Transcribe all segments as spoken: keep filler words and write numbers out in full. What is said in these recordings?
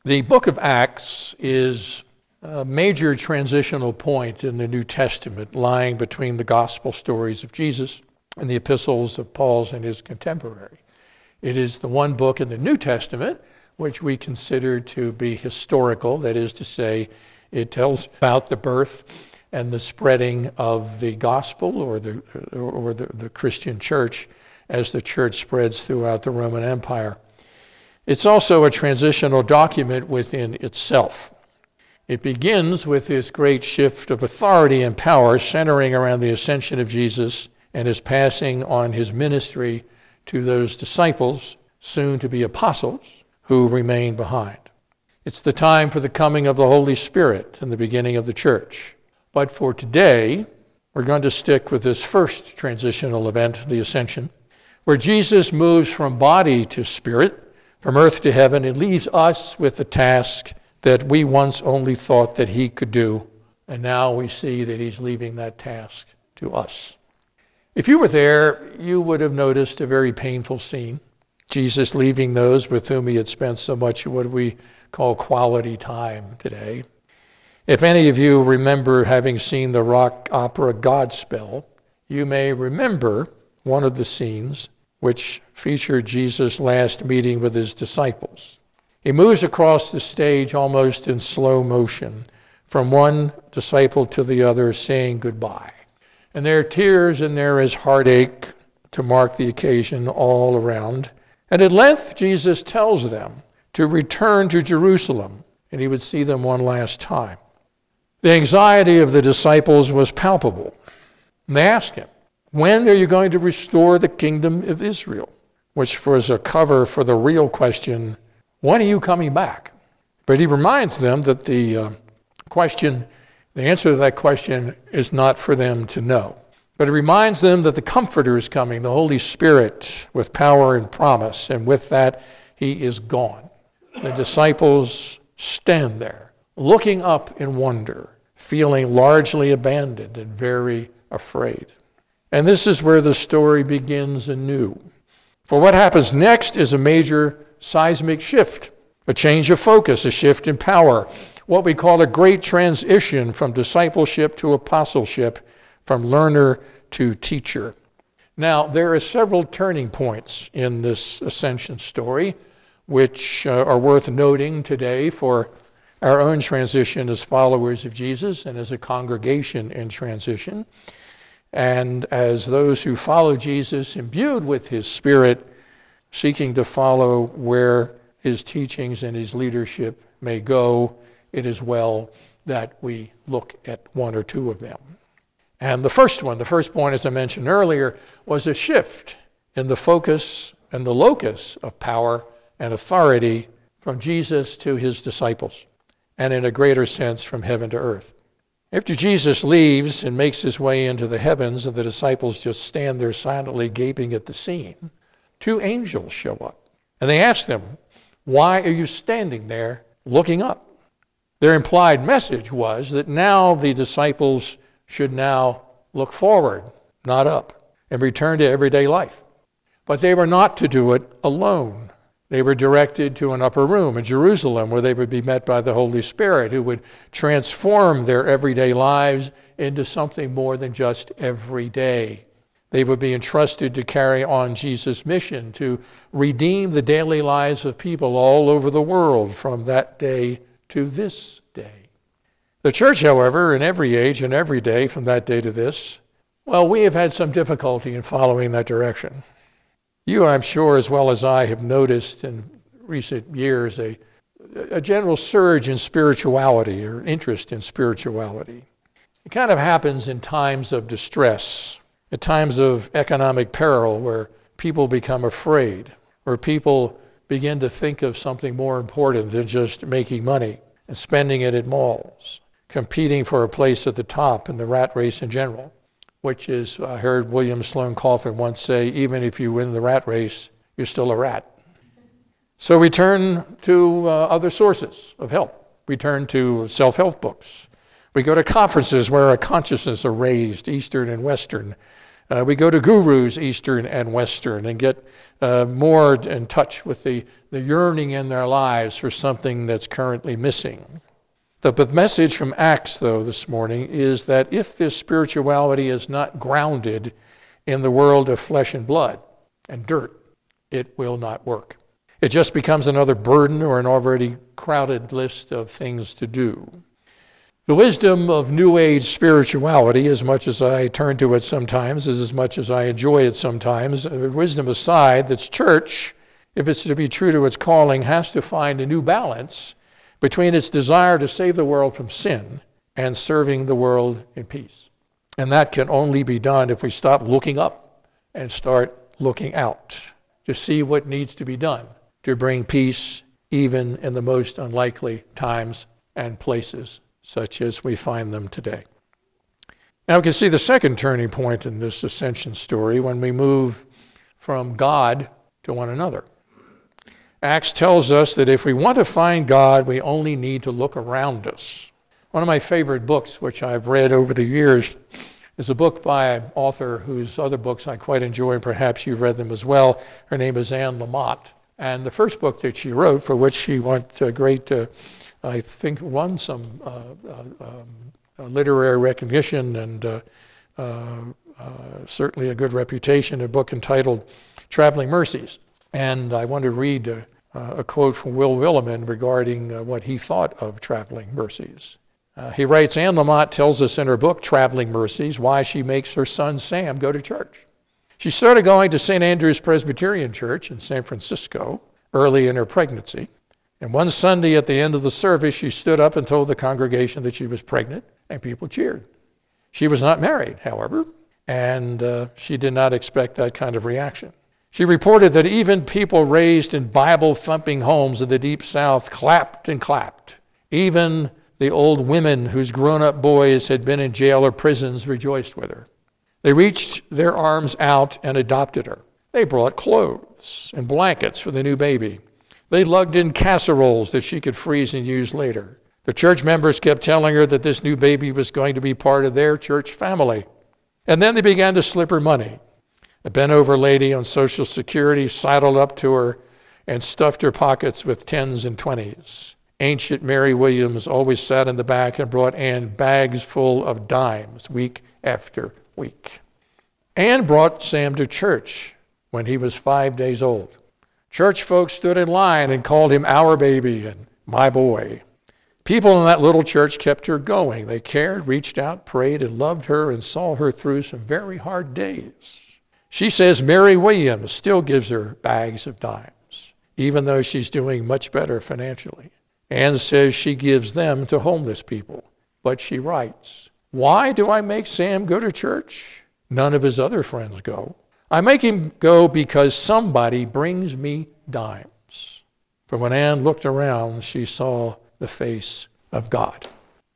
The book of Acts is a major transitional point in the New Testament, lying between the gospel stories of Jesus and the epistles of Paul's and his contemporary. It is the one book in the New Testament which we consider to be historical, that is to say, it tells about the birth and the spreading of the gospel or the or the, the Christian church as the church spreads throughout the Roman Empire. It's also a transitional document within itself. It begins with this great shift of authority and power centering around the ascension of Jesus and his passing on his ministry to those disciples, soon to be apostles, who remain behind. It's the time for the coming of the Holy Spirit and the beginning of the church. But for today, we're going to stick with this first transitional event, the ascension, where Jesus moves from body to spirit, from earth to heaven, and leaves us with the task that we once only thought that he could do, and now we see that he's leaving that task to us. If you were there, you would have noticed a very painful scene. Jesus leaving those with whom he had spent so much of what we call quality time today. If any of you remember having seen the rock opera Godspell, you may remember one of the scenes which featured Jesus' last meeting with his disciples. He moves across the stage almost in slow motion, from one disciple to the other, saying goodbye. And there are tears and there is heartache to mark the occasion all around. And at length, Jesus tells them to return to Jerusalem, and he would see them one last time. The anxiety of the disciples was palpable. And they asked him, when are you going to restore the kingdom of Israel? Which was a cover for the real question, when are you coming back? But he reminds them that the uh, question, the answer to that question is not for them to know. But it reminds them that the Comforter is coming, the Holy Spirit, with power and promise, and with that, he is gone. The disciples stand there, looking up in wonder, feeling largely abandoned and very afraid. And this is where the story begins anew. For what happens next is a major seismic shift, a change of focus, a shift in power, what we call a great transition from discipleship to apostleship, from learner to teacher. Now, there are several turning points in this ascension story, which uh, are worth noting today for our own transition as followers of Jesus and as a congregation in transition, and as those who follow Jesus imbued with his Spirit, seeking to follow where his teachings and his leadership may go. It is well that we look at one or two of them. And the first one, the first point, as I mentioned earlier, was a shift in the focus and the locus of power and authority from Jesus to his disciples, and in a greater sense from heaven to earth. After Jesus leaves and makes his way into the heavens, and the disciples just stand there silently gaping at the scene, two angels show up. And they ask them, why are you standing there looking up? Their implied message was that now the disciples should now look forward, not up, and return to everyday life. But they were not to do it alone. They were directed to an upper room in Jerusalem where they would be met by the Holy Spirit, who would transform their everyday lives into something more than just everyday. They would be entrusted to carry on Jesus' mission to redeem the daily lives of people all over the world from that day to this day. The church, however, in every age and every day from that day to this, well, we have had some difficulty in following that direction. You, I'm sure, as well as I, have noticed in recent years a, a general surge in spirituality or interest in spirituality. It kind of happens in times of distress, at times of economic peril where people become afraid, where people begin to think of something more important than just making money and spending it at malls, competing for a place at the top in the rat race in general, which is, I heard William Sloane Coffin once say, even if you win the rat race, you're still a rat. So we turn to uh, other sources of help. We turn to self-help books. We go to conferences where our consciousness are raised, Eastern and Western, Uh, we go to gurus, Eastern and Western, and get uh, more in touch with the, the yearning in their lives for something that's currently missing. The, the message from Acts, though, this morning is that if this spirituality is not grounded in the world of flesh and blood and dirt, it will not work. It just becomes another burden or an already crowded list of things to do. The wisdom of New Age spirituality, as much as I turn to it sometimes, as much as I enjoy it sometimes, wisdom aside, that church, if it's to be true to its calling, has to find a new balance between its desire to save the world from sin and serving the world in peace. And that can only be done if we stop looking up and start looking out to see what needs to be done to bring peace even in the most unlikely times and places such as we find them today. Now we can see the second turning point in this ascension story when we move from God to one another. Acts tells us that if we want to find God, we only need to look around us. One of my favorite books, which I've read over the years, is a book by an author whose other books I quite enjoy, and perhaps you've read them as well. Her name is Anne Lamott. And the first book that she wrote, for which she won a great, uh, I think, won some uh, uh, um, uh, literary recognition and uh, uh, uh, certainly a good reputation, a book entitled Traveling Mercies. And I want to read uh, uh, a quote from Will Willimon regarding uh, what he thought of Traveling Mercies. Uh, he writes, Anne Lamott tells us in her book, Traveling Mercies, why she makes her son Sam go to church. She started going to Saint Andrew's Presbyterian Church in San Francisco early in her pregnancy. And one Sunday at the end of the service, she stood up and told the congregation that she was pregnant, and people cheered. She was not married, however, and uh, she did not expect that kind of reaction. She reported that even people raised in Bible-thumping homes in the Deep South clapped and clapped. Even the old women whose grown-up boys had been in jail or prisons rejoiced with her. They reached their arms out and adopted her. They brought clothes and blankets for the new baby. They lugged in casseroles that she could freeze and use later. The church members kept telling her that this new baby was going to be part of their church family. And then they began to slip her money. A bent-over lady on Social Security sidled up to her and stuffed her pockets with tens and twenties. Ancient Mary Williams always sat in the back and brought Anne bags full of dimes week after week. Anne brought Sam to church when he was five days old. Church folks stood in line and called him our baby and my boy. People in that little church kept her going. They cared, reached out, prayed, and loved her and saw her through some very hard days. She says Mary Williams still gives her bags of dimes, even though she's doing much better financially. Anne says she gives them to homeless people. But she writes, why do I make Sam go to church? None of his other friends go. I make him go because somebody brings me dimes. For when Anne looked around, she saw the face of God.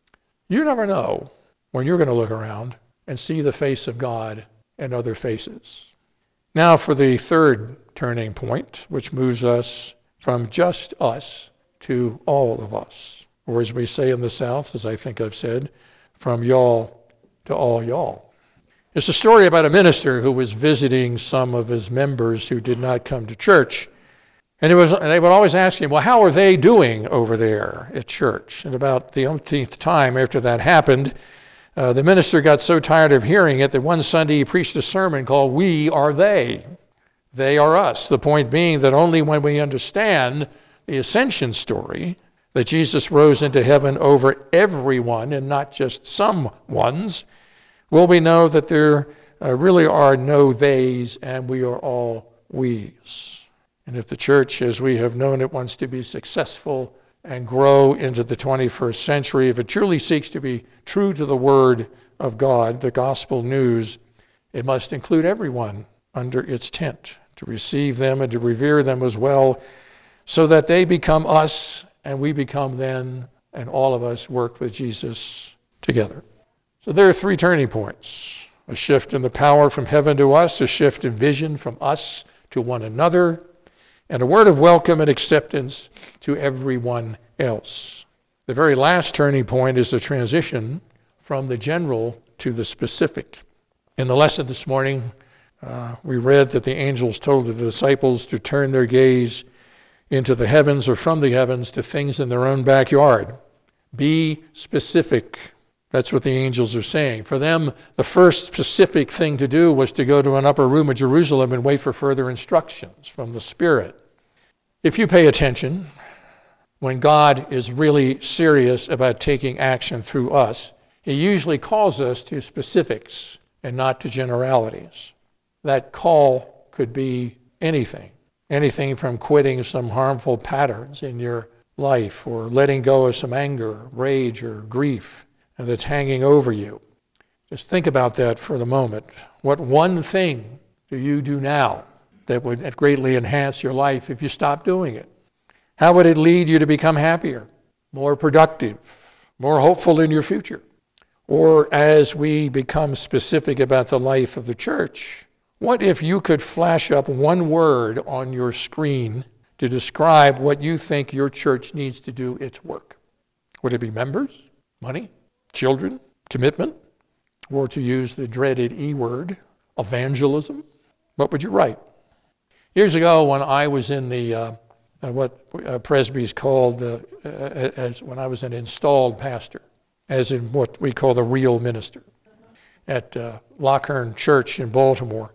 You never know when you're going to look around and see the face of God and other faces. Now for the third turning point, which moves us from just us to all of us. Or as we say in the South, as I think I've said, from y'all to all y'all. It's a story about a minister who was visiting some of his members who did not come to church. And, it was, and they would always ask him, well, how are they doing over there at church? And about the umpteenth time after that happened, uh, the minister got so tired of hearing it that one Sunday he preached a sermon called We Are They. They are us. The point being that only when we understand the ascension story, that Jesus rose into heaven over everyone and not just some ones, will we know that there uh, really are no theys and we are all we's. And if the church, as we have known it, wants to be successful and grow into the twenty-first century, if it truly seeks to be true to the Word of God, the gospel news, it must include everyone under its tent, to receive them and to revere them as well, so that they become us and we become them, and all of us work with Jesus together. So there are three turning points: a shift in the power from heaven to us, a shift in vision from us to one another, and a word of welcome and acceptance to everyone else. The very last turning point is the transition from the general to the specific. In the lesson this morning, uh, we read that the angels told the disciples to turn their gaze into the heavens or from the heavens to things in their own backyard. Be specific. That's what the angels are saying. For them, the first specific thing to do was to go to an upper room of Jerusalem and wait for further instructions from the Spirit. If you pay attention, when God is really serious about taking action through us, He usually calls us to specifics and not to generalities. That call could be anything. Anything from quitting some harmful patterns in your life or letting go of some anger, rage, or grief that's hanging over you. Just think about that for the moment. What one thing do you do now that would greatly enhance your life if you stop doing it? How would it lead you to become happier, more productive, more hopeful in your future? Or as we become specific about the life of the church, what if you could flash up one word on your screen to describe what you think your church needs to do its work? Would it be members, money, children, commitment, or to use the dreaded E word, evangelism? What would you write? Years ago, when I was in the uh, uh, what uh, Presby's called uh, uh, as when I was an installed pastor, as in what we call the real minister at uh, Lochern Church in Baltimore,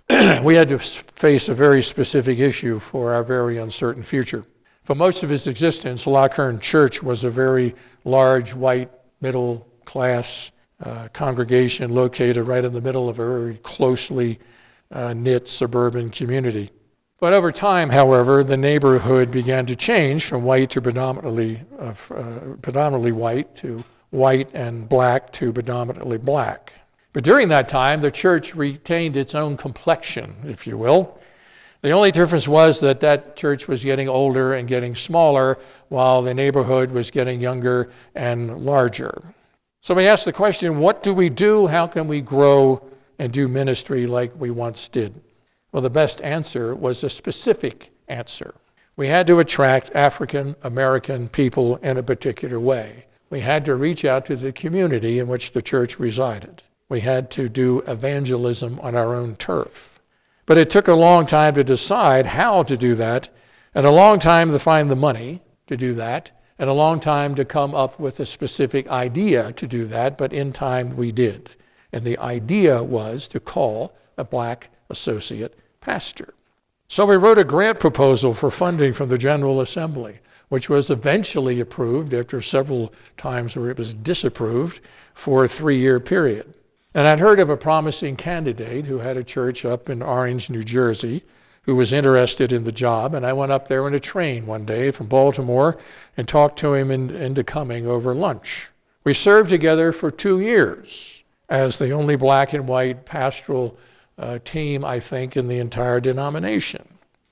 we had to face a very specific issue for our very uncertain future. For most of its existence, Lochern Church was a very large, white, middle-class uh, congregation located right in the middle of a very closely uh, knit suburban community. But over time, however, the neighborhood began to change from white to predominantly, uh, uh, predominantly white to white and black to predominantly black. But during that time, the church retained its own complexion, if you will. The only difference was that that church was getting older and getting smaller, while the neighborhood was getting younger and larger. So we asked the question, what do we do? How can we grow and do ministry like we once did? Well, the best answer was a specific answer. We had to attract African American people in a particular way. We had to reach out to the community in which the church resided. We had to do evangelism on our own turf. But it took a long time to decide how to do that, and a long time to find the money to do that, and a long time to come up with a specific idea to do that, but in time we did. And the idea was to call a black associate pastor. So we wrote a grant proposal for funding from the General Assembly, which was eventually approved after several times where it was disapproved for a three-year period. And I'd heard of a promising candidate who had a church up in Orange, New Jersey, who was interested in the job, and I went up there in a train one day from Baltimore and talked to him in, into coming over lunch. We served together for two years as the only black and white pastoral uh, team, I think, in the entire denomination.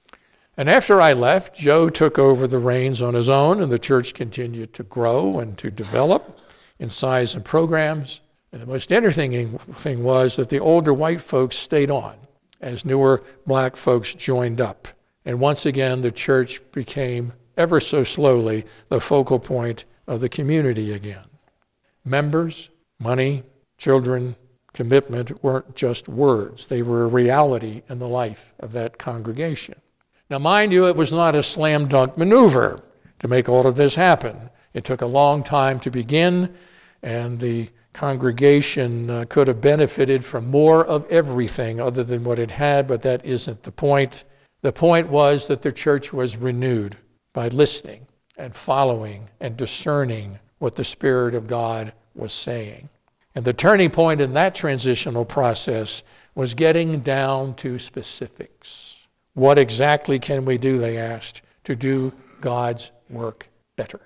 And after I left, Joe took over the reins on his own, and the church continued to grow and to develop in size and programs. And the most interesting thing was that the older white folks stayed on as newer black folks joined up. And once again, the church became, ever so slowly, the focal point of the community again. Members, money, children, commitment weren't just words. They were a reality in the life of that congregation. Now, mind you, it was not a slam dunk maneuver to make all of this happen. It took a long time to begin, and the congregation uh, could have benefited from more of everything other than what it had, but that isn't the point. The point was that the church was renewed by listening and following and discerning what the Spirit of God was saying. And the turning point in that transitional process was getting down to specifics. What exactly can we do, they asked, to do God's work better?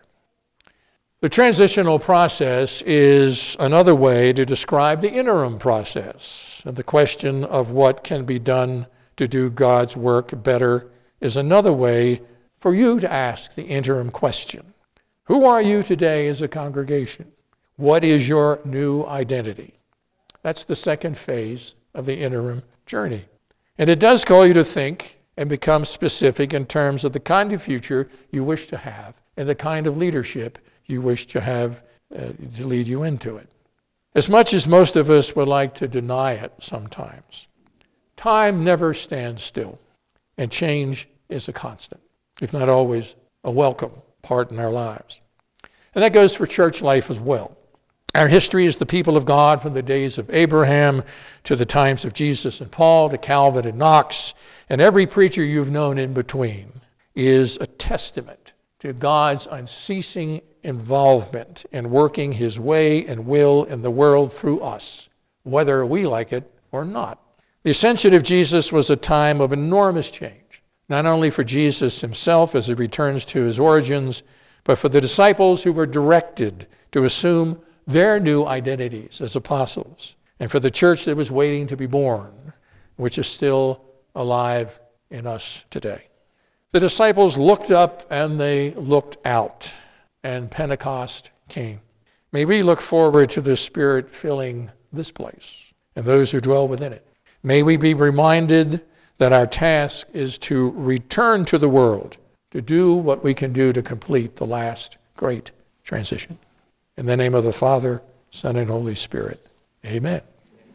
The transitional process is another way to describe the interim process. And the question of what can be done to do God's work better is another way for you to ask the interim question. Who are you today as a congregation? What is your new identity? That's the second phase of the interim journey. And it does call you to think and become specific in terms of the kind of future you wish to have and the kind of leadership you wish to have uh, to lead you into it. As much as most of us would like to deny it sometimes, time never stands still, and change is a constant, if not always a welcome part in our lives. And that goes for church life as well. Our history is the people of God from the days of Abraham to the times of Jesus and Paul to Calvin and Knox, and every preacher you've known in between is a testament to God's unceasing involvement in working his way and will in the world through us, whether we like it or not. The ascension of Jesus was a time of enormous change, not only for Jesus himself as he returns to his origins, but for the disciples who were directed to assume their new identities as apostles, and for the church that was waiting to be born, which is still alive in us today. The disciples looked up and they looked out, and Pentecost came. May we look forward to the Spirit filling this place and those who dwell within it. May we be reminded that our task is to return to the world, to do what we can do to complete the last great transition. In the name of the Father, Son, and Holy Spirit, amen.